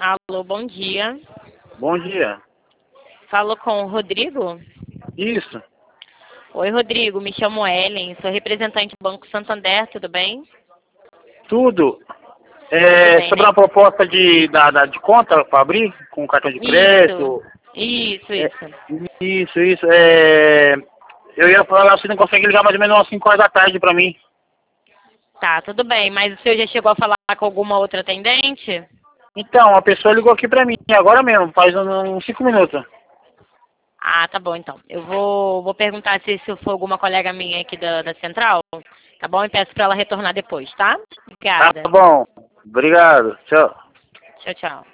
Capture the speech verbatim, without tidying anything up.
Alô, bom dia. Bom dia. Falo com o Rodrigo? Isso. Oi, Rodrigo. Me chamo Ellen. Sou representante do Banco Santander. Tudo bem? Tudo. Tudo É, bem, sobre né? uma proposta de, da, da- de conta para abrir com cartão de crédito. Isso. Isso, É, isso. isso, isso. É, eu ia falar, você não consegue ligar mais ou menos umas cinco horas da tarde para mim. Tá, tudo bem. Mas o senhor já chegou a falar com alguma outra atendente? Então, a pessoa ligou aqui para mim, agora mesmo, faz um- uns cinco minutos. Ah, tá bom, então. Eu vou, vou perguntar se isso for alguma colega minha aqui da, da central, tá bom? E peço pra ela retornar depois, tá? Tá Obrigada. bom. Obrigado. Tchau. Tchau, tchau.